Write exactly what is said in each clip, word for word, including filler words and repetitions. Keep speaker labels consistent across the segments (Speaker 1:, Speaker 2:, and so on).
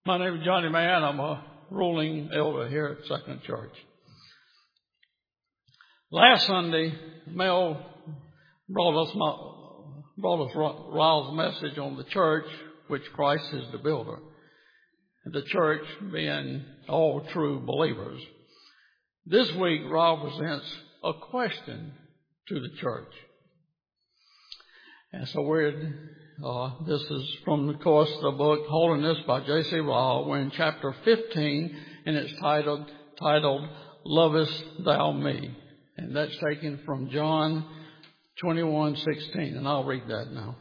Speaker 1: My name is Johnny Mann. I'm a ruling elder here at Second Church. Last Sunday, Mel brought us my, brought us Raul's message on the church, which Christ is the builder. The church being all true believers. This week, Raul presents a question to the church. And so we're, uh, this is from, of course, the book Holiness by J C Ryle. We're in chapter fifteen, and it's titled, titled, Lovest Thou Me? And that's taken from John twenty-one sixteen, and I'll read that now.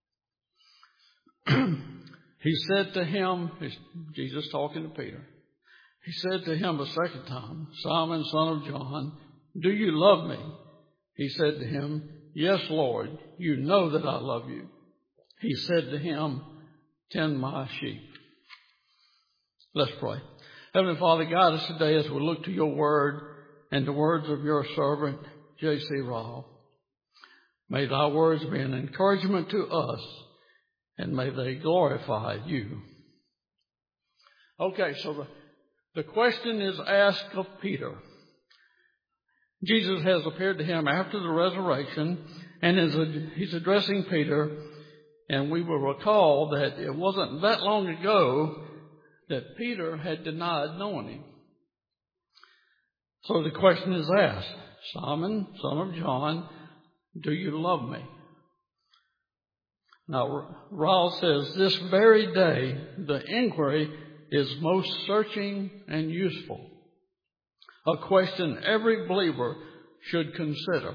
Speaker 1: He said to him, Jesus talking to Peter, he said to him a second time, Simon, son of John, do you love me? He said to him, yes, Lord, you know that I love you. He said to him, tend my sheep. Let's pray. Heavenly Father, guide us today as we look to your word and the words of your servant, J C Ryle. May thy words be an encouragement to us, and may they glorify you. Okay, so the, the question is asked of Peter. Jesus has appeared to him after the resurrection, and is a, he's addressing Peter. And we will recall that it wasn't that long ago that Peter had denied knowing him. So the question is asked, Simon, son of John, do you love me? Now, Ryle says, this very day, the inquiry is most searching and useful. A question every believer should consider.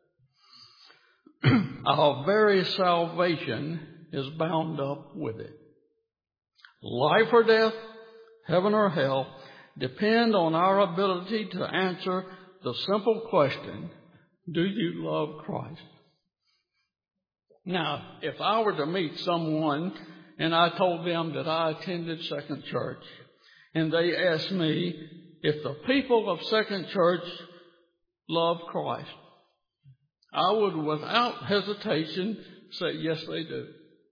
Speaker 1: Our very salvation is bound up with it. Life or death, heaven or hell, depend on our ability to answer the simple question, do you love Christ? Now, if I were to meet someone and I told them that I attended Second Church, and they asked me if the people of Second Church love Christ, I would without hesitation say, yes, they do.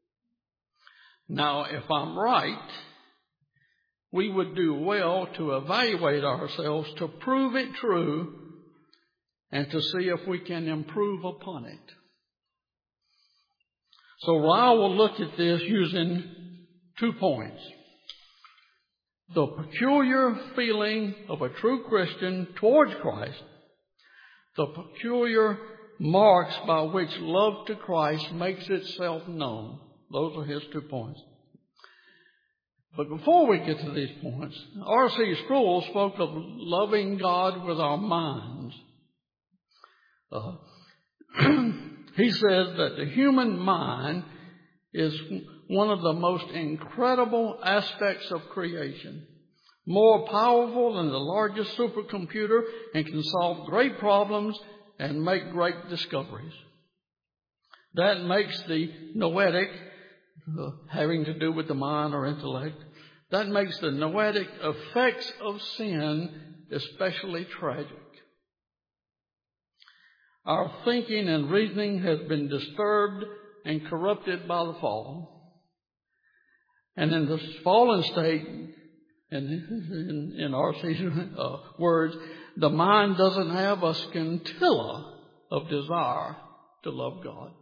Speaker 1: Now, if I'm right, we would do well to evaluate ourselves to prove it true and to see if we can improve upon it. So Ryle will look at this using two points. The peculiar feeling of a true Christian towards Christ, the peculiar marks by which love to Christ makes itself known. Those are his two points. But before we get to these points, R C Sproul spoke of loving God with our minds. Uh, he says that the human mind is one of the most incredible aspects of creation, more powerful than the largest supercomputer, and can solve great problems and make great discoveries. That makes the noetic, uh, having to do with the mind or intellect, that makes the noetic effects of sin especially tragic. Our thinking and reasoning has been disturbed and corrupted by the fall. And in this fallen state, in, in, in R C's uh, words, the mind doesn't have a scintilla of desire to love God.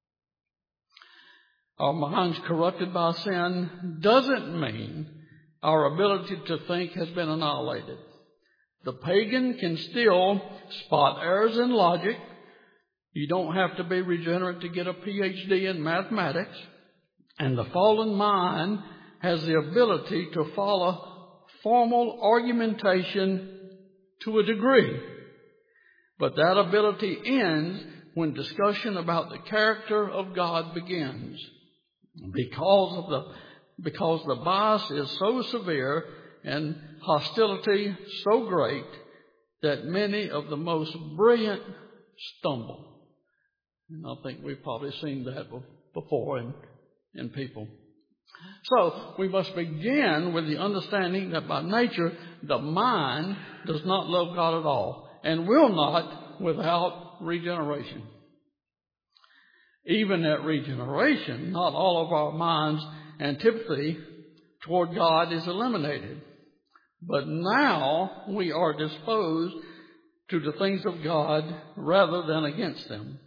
Speaker 1: Our minds corrupted by sin doesn't mean our ability to think has been annihilated. The pagan can still spot errors in logic. You don't have to be regenerate to get a P H D in mathematics. And the fallen mind has the ability to follow formal argumentation to a degree. But that ability ends when discussion about the character of God begins. Because of the, because the bias is so severe and hostility so great that many of the most brilliant stumble. And I think we've probably seen that before in, in people. So we must begin with the understanding that by nature the mind does not love God at all and will not without regeneration. Even at regeneration, not all of our mind's antipathy toward God is eliminated. But now we are disposed to the things of God rather than against them.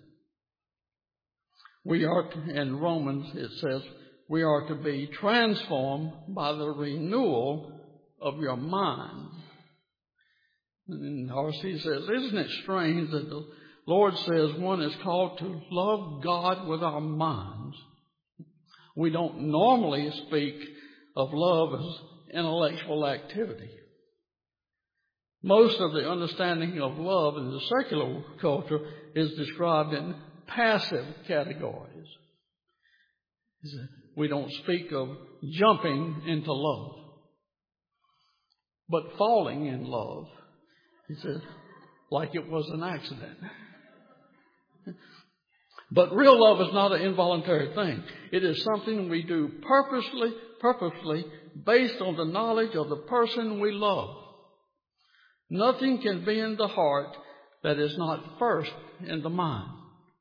Speaker 1: We are, to, in Romans it says, we are to be transformed by the renewal of your mind. And R C says, isn't it strange that the Lord says one is called to love God with our minds? We don't normally speak of love as intellectual activity. Most of the understanding of love in the secular culture is described in passive categories. We don't speak of jumping into love, but falling in love. He says, like it was an accident. But real love is not an involuntary thing. It is something we do purposely, purposely based on the knowledge of the person we love. Nothing can be in the heart that is not first in the mind.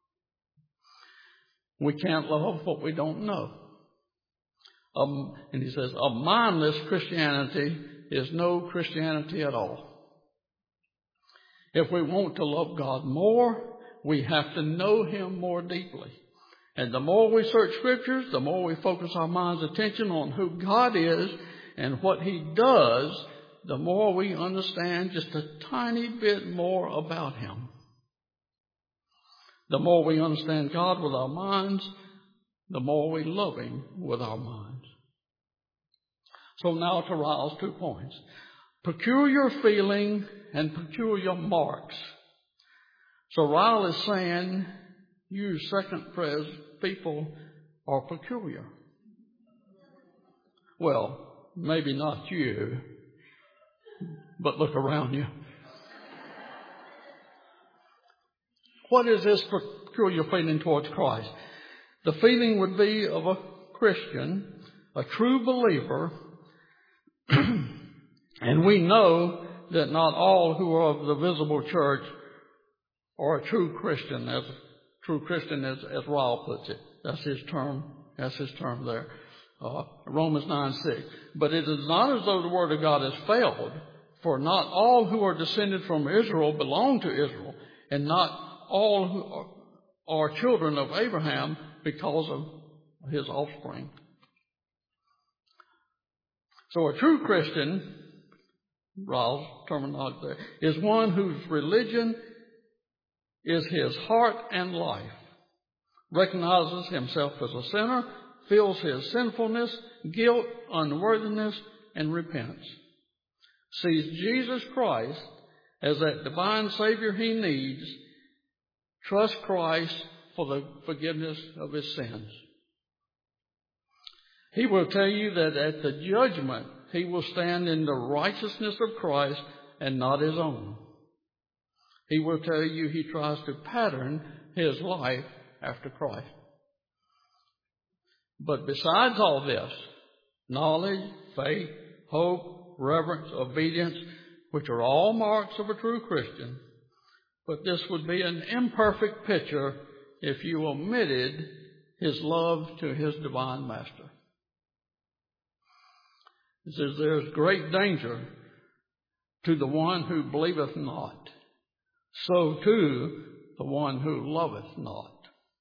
Speaker 1: We can't love what we don't know. Um, and he says, a mindless Christianity is no Christianity at all. If we want to love God more, we have to know Him more deeply. And the more we search Scriptures, the more we focus our mind's attention on who God is and what He does, the more we understand just a tiny bit more about Him. The more we understand God with our minds, the more we love Him with our minds. So now to Ryle's two points. Peculiar feeling and peculiar marks. So Ryle is saying, you second pres people are peculiar. Well, maybe not you, but look around you. What is this peculiar feeling towards Christ? The feeling would be of a Christian, a true believer, and we know that not all who are of the visible church are a true Christian, as a true Christian as, as Ryle puts it. That's his term. That's his term there. Uh, Romans nine six. But it is not as though the word of God has failed, for not all who are descended from Israel belong to Israel, and not all who are, are children of Abraham because of his offspring. So a true Christian, Ryle's terminology there, is one whose religion is his heart and life, recognizes himself as a sinner, feels his sinfulness, guilt, unworthiness, and repents, sees Jesus Christ as that divine Savior he needs, trusts Christ for the forgiveness of his sins. He will tell you that at the judgment, he will stand in the righteousness of Christ and not his own. He will tell you he tries to pattern his life after Christ. But besides all this, knowledge, faith, hope, reverence, obedience, which are all marks of a true Christian, but this would be an imperfect picture if you omitted his love to his divine master. It says, there is great danger to the one who believeth not, so too the one who loveth not.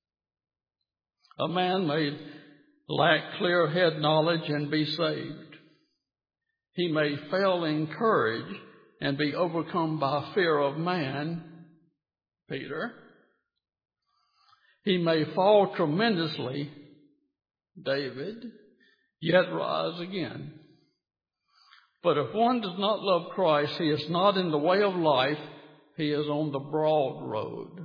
Speaker 1: A man may lack clear head knowledge and be saved. He may fail in courage and be overcome by fear of man, Peter. He may fall tremendously, David, yet rise again. But if one does not love Christ, he is not in the way of life, he is on the broad road.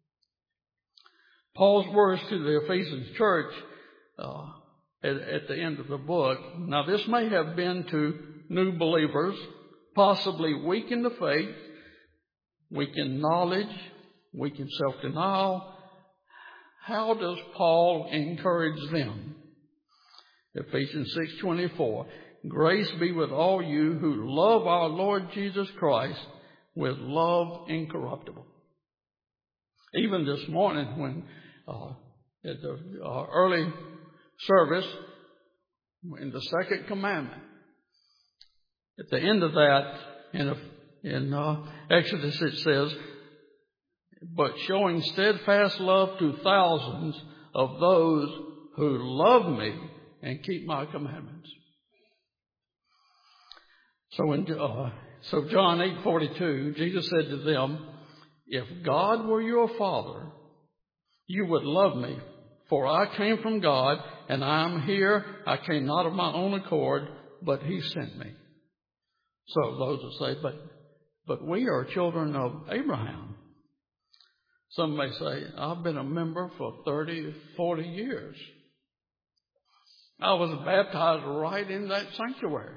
Speaker 1: Paul's words to the Ephesians church uh, at, at the end of the book, now this may have been to new believers, possibly weak in the faith, weak in knowledge, weak in self-denial. How does Paul encourage them? Ephesians six twenty-four. Grace be with all you who love our Lord Jesus Christ with love incorruptible. Even this morning, when uh, at the uh, early service, in the second commandment. At the end of that, in, a, in uh, Exodus it says, but showing steadfast love to thousands of those who love me and keep my commandments. So in uh, so John eight forty-two, Jesus said to them, if God were your Father, you would love me, for I came from God, and I am here. I came not of my own accord, but He sent me. So those will say, but, but we are children of Abraham. Some may say, I've been a member for thirty, forty years. I was baptized right in that sanctuary.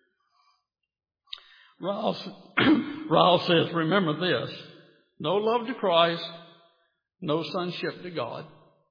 Speaker 1: Ryle, Ryle says, remember this, no love to Christ, no sonship to God.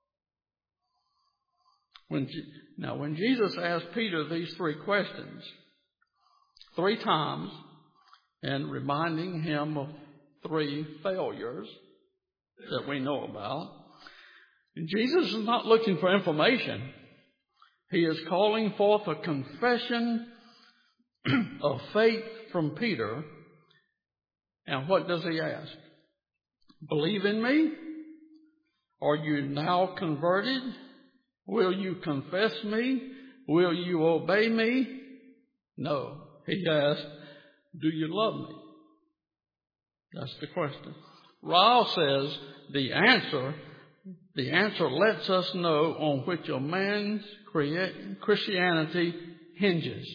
Speaker 1: When, now, when Jesus asked Peter these three questions, three times, and reminding him of three failures that we know about, Jesus is not looking for information. He is calling forth a confession of faith from Peter. And what does he ask? Believe in me? Are you now converted? Will you confess me? Will you obey me? No. He asked, do you love me? That's the question. Ryle says the answer, the answer lets us know on which a man's Christianity hinges.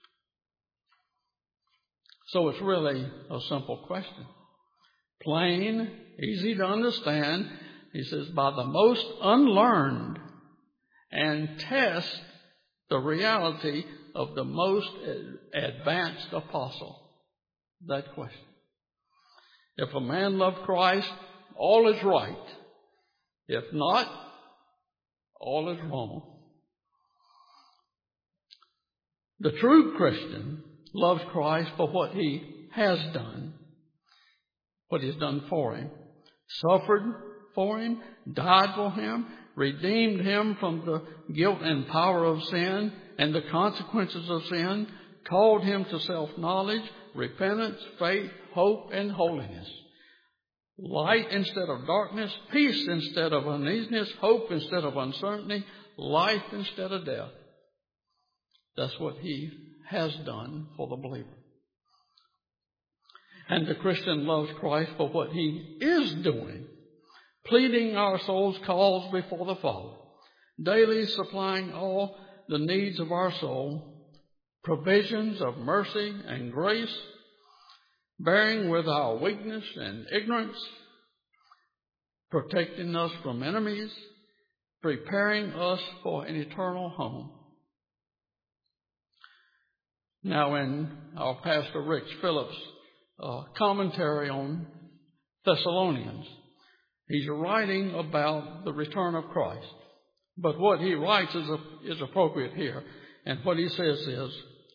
Speaker 1: So it's really a simple question. Plain, easy to understand. He says, by the most unlearned, and test the reality of the most advanced apostle. That question. If a man loved Christ, all is right. If not, all is wrong. The true Christian loves Christ for what He has done, what He's done for him, suffered for him, died for him, redeemed him from the guilt and power of sin and the consequences of sin, called him to self-knowledge, repentance, faith, hope, and holiness. Light instead of darkness, peace instead of uneasiness, hope instead of uncertainty, life instead of death. That's what He has done for the believer. And the Christian loves Christ for what He is doing, pleading our soul's cause before the Father, daily supplying all the needs of our soul, provisions of mercy and grace, bearing with our weakness and ignorance, protecting us from enemies, preparing us for an eternal home. Now, in our Pastor Rich Phillips' uh, commentary on Thessalonians, he's writing about the return of Christ. But what he writes is, a, is appropriate here. And what he says is,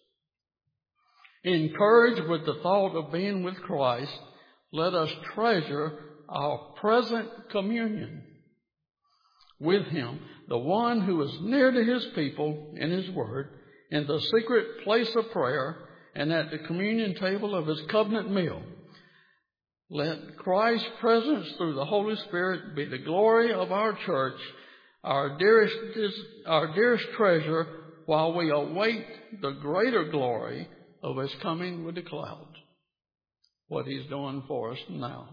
Speaker 1: encouraged with the thought of being with Christ, let us treasure our present communion with Him, the one who is near to His people in His Word, in the secret place of prayer, and at the communion table of His covenant meal. Let Christ's presence through the Holy Spirit be the glory of our church, our dearest, our dearest treasure, while we await the greater glory of His coming with the clouds. What He's doing for us now.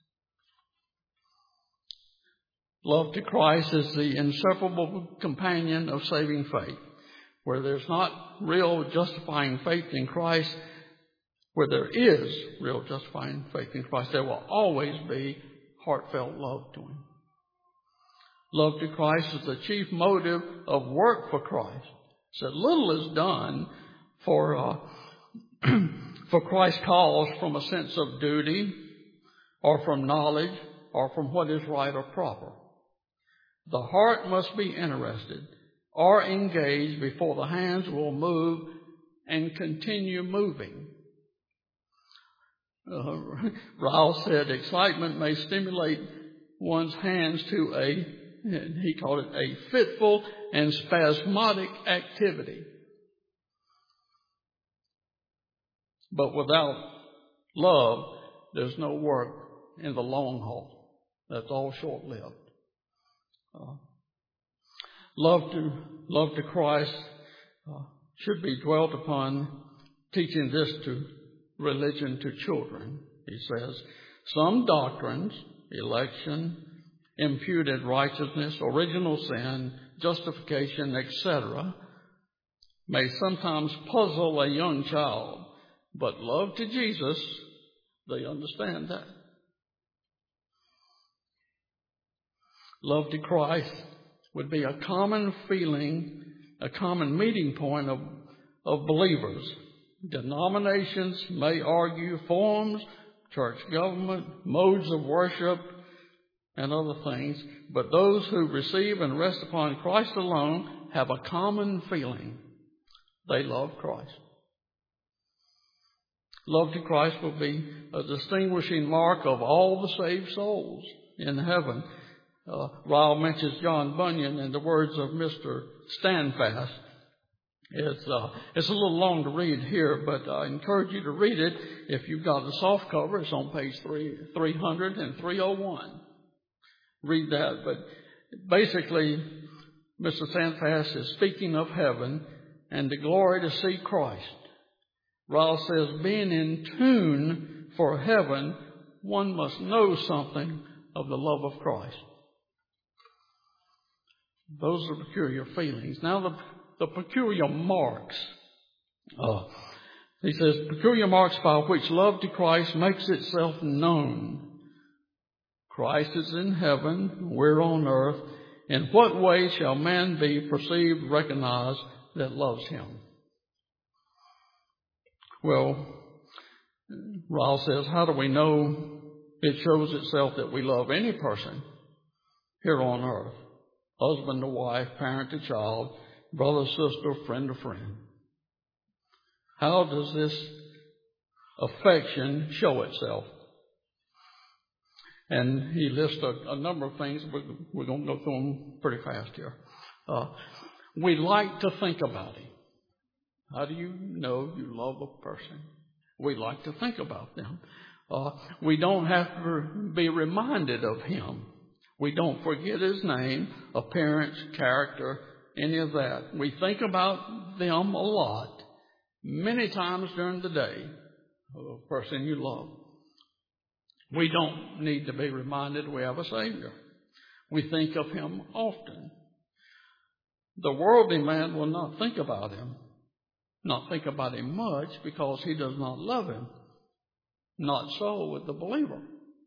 Speaker 1: Love to Christ is the inseparable companion of saving faith. Where there's not real justifying faith in Christ, where there is real justifying faith in Christ, there will always be heartfelt love to Him. Love to Christ is the chief motive of work for Christ. So little is done for uh, for Christ's cause from a sense of duty, or from knowledge, or from what is right or proper. The heart must be interested or engaged before the hands will move and continue moving. Uh, Ryle said excitement may stimulate one's hands to a, he called it a fitful and spasmodic activity. But without love, there's no work in the long haul. That's all short-lived. Uh, love to love to Christ uh, should be dwelt upon, teaching this to religion to children. He says, some doctrines, election, imputed righteousness, original sin, justification, et cetera, may sometimes puzzle a young child, but love to Jesus, they understand that. Love to Christ would be a common feeling, a common meeting point of, of believers. Denominations may argue forms, church government, modes of worship, and other things, but those who receive and rest upon Christ alone have a common feeling. They love Christ. Love to Christ will be a distinguishing mark of all the saved souls in heaven. Uh, Ryle mentions John Bunyan in the words of Mister Standfast. It's, uh, it's a little long to read here, but I encourage you to read it. If you've got the soft cover, it's on page three, three hundred and three oh one. Read that. But basically, Mister Standfast is speaking of heaven and the glory to see Christ. Ryle says, being in tune for heaven, one must know something of the love of Christ. Those are peculiar feelings. Now the, the peculiar marks. Uh, he says, peculiar marks by which love to Christ makes itself known. Christ is in heaven, we're on earth. In what way shall man be perceived, recognized that loves him? Well, Ryle says, how do we know it shows itself that we love any person here on earth? Husband to wife, parent to child, brother, sister, friend to friend. How does this affection show itself? And he lists a, a number of things. We're, we're going to go through them pretty fast here. Uh, we like to think about him. How do you know you love a person? We like to think about them. Uh, we don't have to be reminded of him. We don't forget his name, appearance, character, any of that. We think about them a lot, many times during the day, of a person you love. We don't need to be reminded we have a Savior. We think of him often. The worldly man will not think about him, not think about him much, because he does not love him. Not so with the believer.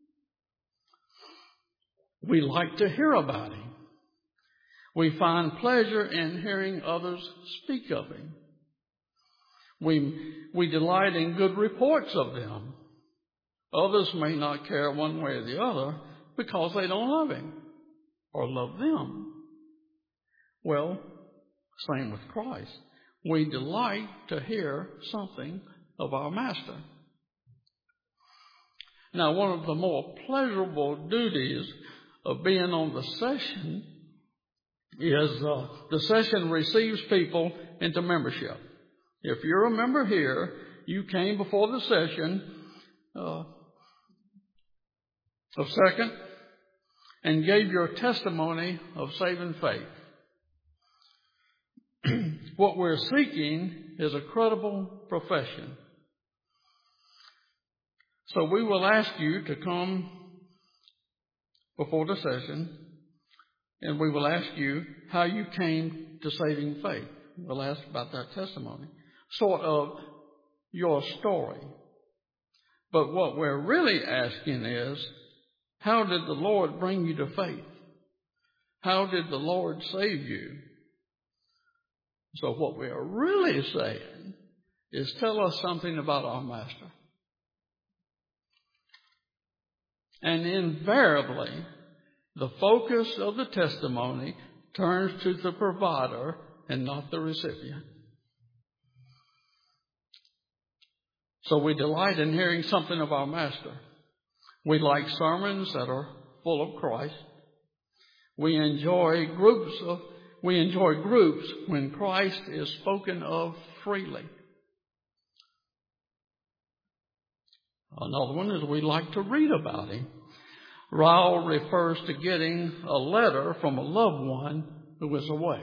Speaker 1: We like to hear about him. We find pleasure in hearing others speak of him. We, we delight in good reports of them. Others may not care one way or the other because they don't love him or love them. Well, same with Christ. We delight to hear something of our Master. Now, one of the more pleasurable duties of being on the session is uh, the session receives people into membership. If you're a member here, you came before the session uh, of second and gave your testimony of saving faith. What we're seeking is a credible profession. So we will ask you to come before the session, and we will ask you how you came to saving faith. We'll ask about that testimony, sort of your story. But what we're really asking is, how did the Lord bring you to faith? How did the Lord save you? So what we are really saying is, tell us something about our Master. And invariably, the focus of the testimony turns to the provider and not the recipient. So we delight in hearing something of our Master. We like sermons that are full of Christ. We enjoy groups of we enjoy groups when Christ is spoken of freely. Another one is we like to read about him. Ryle refers to getting a letter from a loved one who is away.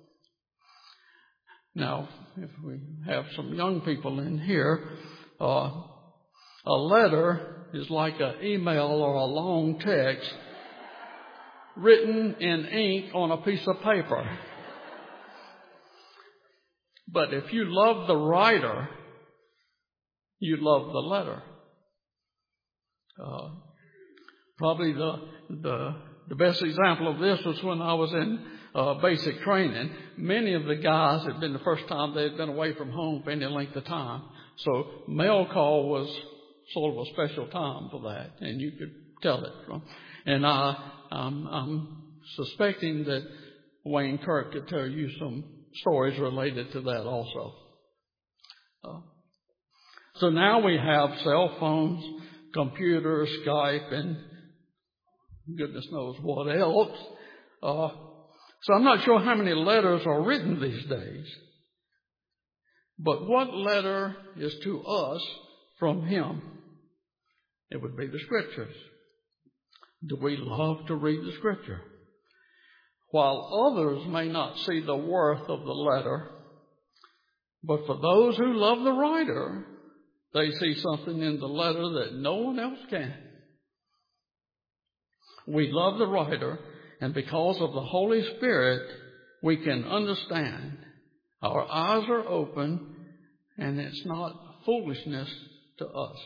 Speaker 1: Now, if we have some young people in here, uh, a letter is like an email or a long text written in ink on a piece of paper. But if you love the writer, you love the letter. Uh, probably the, the the best example of this was when I was in uh, basic training. Many of the guys, it had been the first time they had been away from home for any length of time. So mail call was sort of a special time for that, and you could tell it. From, and I, I'm, I'm suspecting that Wayne Kirk could tell you some stories related to that also. Uh, so now we have cell phones, computers, Skype, and goodness knows what else. Uh, so I'm not sure how many letters are written these days. But what letter is to us from Him? It would be the Scriptures. Do we love to read the Scripture? While others may not see the worth of the letter, but for those who love the writer, they see something in the letter that no one else can. We love the writer, and because of the Holy Spirit, we can understand. Our eyes are open, and it's not foolishness to us.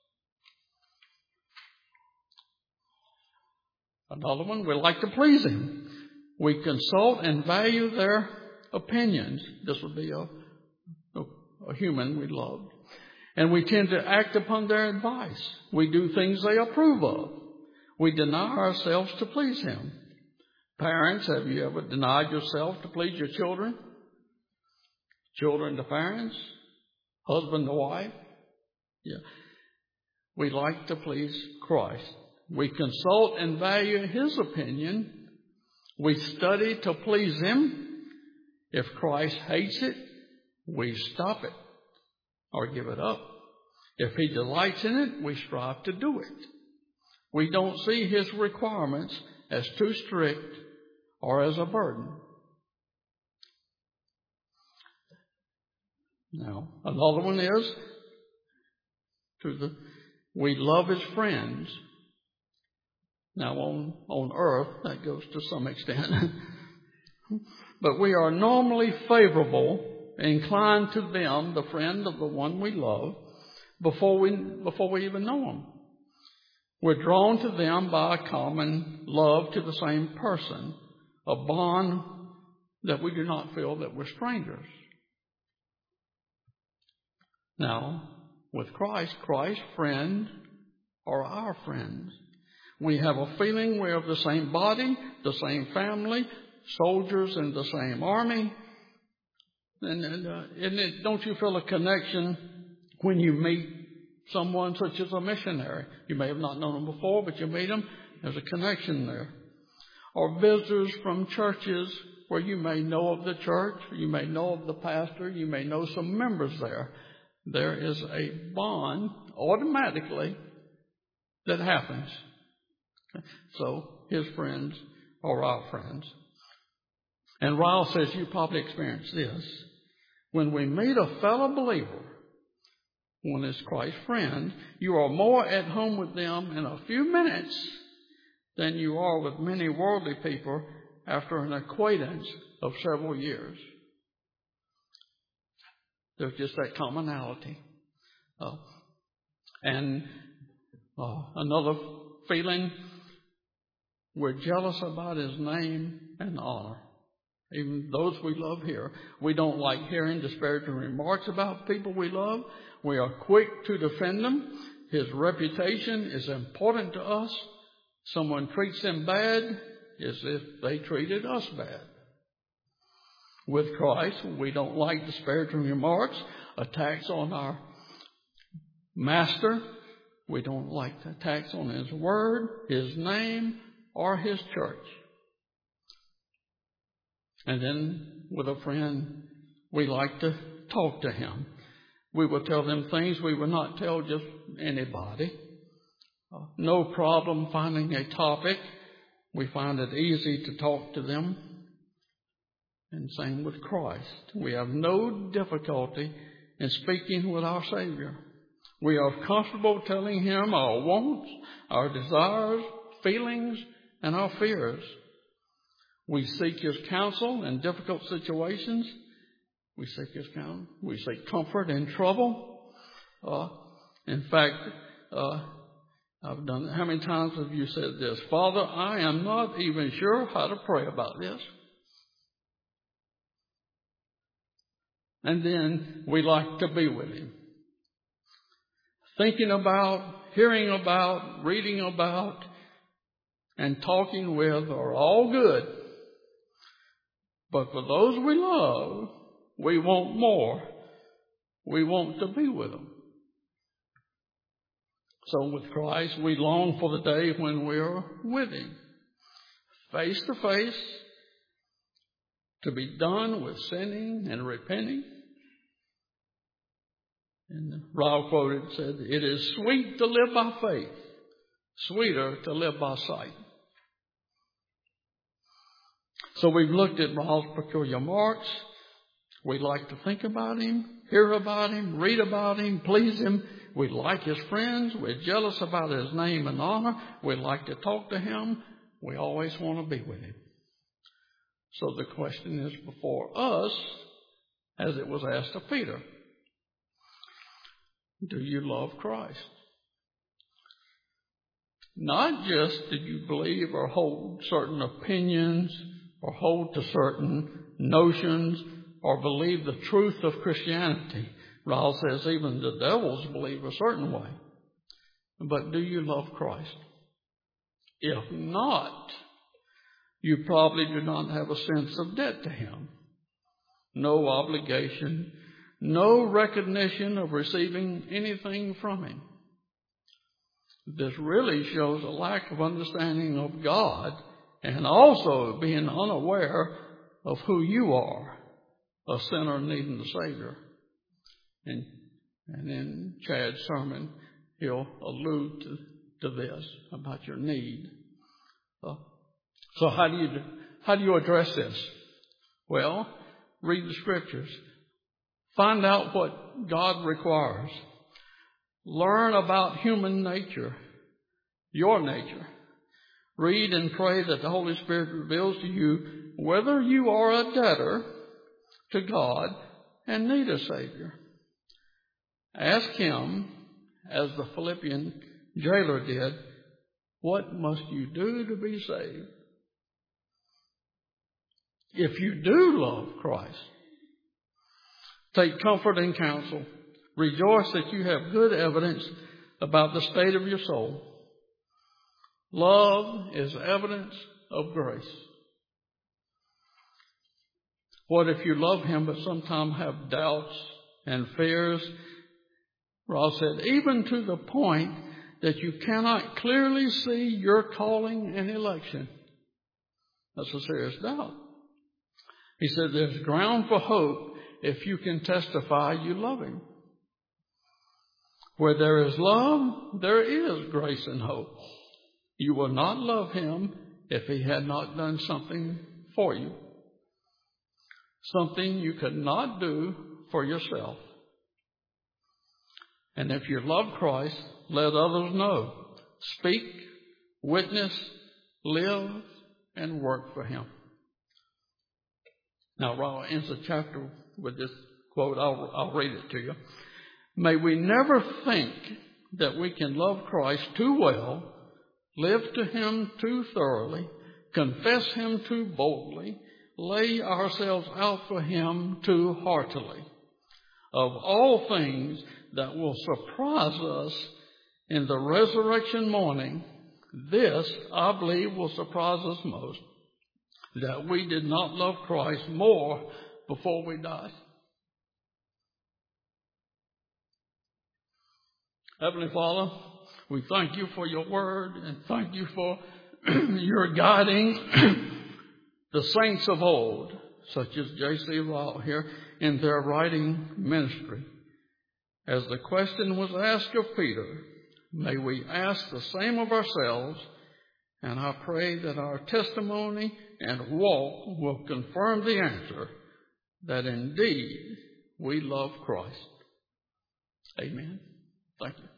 Speaker 1: Another one, we like to please Him. We consult and value their opinions. This would be a, a, a human we love. And we tend to act upon their advice. We do things they approve of. We deny ourselves to please Him. Parents, have you ever denied yourself to please your children? Children to parents? Husband to wife? Yeah. We like to please Christ. We consult and value His opinion. We study to please Him. If Christ hates it, we stop it or give it up. If He delights in it, we strive to do it. We don't see His requirements as too strict or as a burden. Now, another one is to the we love His friends. Now, on, on earth, that goes to some extent. But we are normally favorable, inclined to them, the friend of the one we love, before we, before we even know them. We're drawn to them by a common love to the same person, a bond that we do not feel that we're strangers. Now, with Christ, Christ's friend are our friends. We have a feeling we're of the same body, the same family, soldiers in the same army. And, and, uh, and it, don't you feel a connection when you meet someone such as a missionary? You may have not known them before, but you meet them, there's a connection there. Or visitors from churches where you may know of the church, you may know of the pastor, you may know some members there. There is a bond automatically that happens. So his friends are our friends. And Ryle says you probably experienced this. When we meet a fellow believer, one is Christ's friend, you are more at home with them in a few minutes than you are with many worldly people after an acquaintance of several years. There's just that commonality. Uh, and uh, another feeling, we're jealous about His name and honor. Even those we love here. We don't like hearing disparaging remarks about people we love. We are quick to defend them. His reputation is important to us. Someone treats them bad as if they treated us bad. With Christ, we don't like disparaging remarks, attacks on our Master. We don't like attacks on His Word, His name, or His church. And then with a friend, we like to talk to him. We will tell them things we will not tell just anybody. Uh, no problem finding a topic. We find it easy to talk to them. And same with Christ. We have no difficulty in speaking with our Savior. We are comfortable telling Him our wants, our desires, feelings, and our fears. We seek His counsel in difficult situations. We seek His counsel. We seek comfort in trouble. Uh, in fact, uh, I've done, how many times have you said this? Father, I am not even sure how to pray about this. And then we like to be with Him. Thinking about, hearing about, reading about, and talking with are all good. But for those we love, we want more. We want to be with them. So with Christ, we long for the day when we are with Him, face to face, to be done with sinning and repenting. And Ryle quoted, said, it is sweet to live by faith, sweeter to live by sight. So we've looked at Ryle's peculiar marks. We like to think about Him, hear about Him, read about Him, please Him. We like His friends. We're jealous about His name and honor. We like to talk to Him. We always want to be with Him. So the question is before us, as it was asked of Peter. Do you love Christ? Not just do you believe or hold certain opinions or hold to certain notions or believe the truth of Christianity. Ryle says even the devils believe a certain way. But do you love Christ? If not, you probably do not have a sense of debt to Him. No obligation, no recognition of receiving anything from Him. This really shows a lack of understanding of God and also being unaware of who you are, a sinner needing the Savior. And, and in Chad's sermon, he'll allude to, to this about your need. Uh, so how do you how do you address this? Well, read the Scriptures. Find out what God requires. Learn about human nature, your nature. Read and pray that the Holy Spirit reveals to you whether you are a debtor to God and need a Savior. Ask Him, as the Philippian jailer did, what must you do to be saved? If you do love Christ, take comfort in counsel. Rejoice that you have good evidence about the state of your soul. Love is evidence of grace. What if you love Him but sometimes have doubts and fears? Ross said, even to the point that you cannot clearly see your calling and election. That's a serious doubt. He said there's ground for hope if you can testify you love Him. Where there is love, there is grace and hope. You will not love Him if He had not done something for you. Something you could not do for yourself. And if you love Christ, let others know. Speak, witness, live, and work for Him. Now, Ryle ends the chapter with this quote. I'll, I'll read it to you. May we never think that we can love Christ too well, live to Him too thoroughly, confess Him too boldly, lay ourselves out for Him too heartily. Of all things that will surprise us in the resurrection morning, this, I believe, will surprise us most, that we did not love Christ more before we died. Heavenly Father, we thank You for Your word and thank You for Your guiding the saints of old, such as J C Ryle here, in their writing ministry. As the question was asked of Peter, may we ask the same of ourselves, and I pray that our testimony and walk will confirm the answer that indeed we love Christ. Amen. Thank you.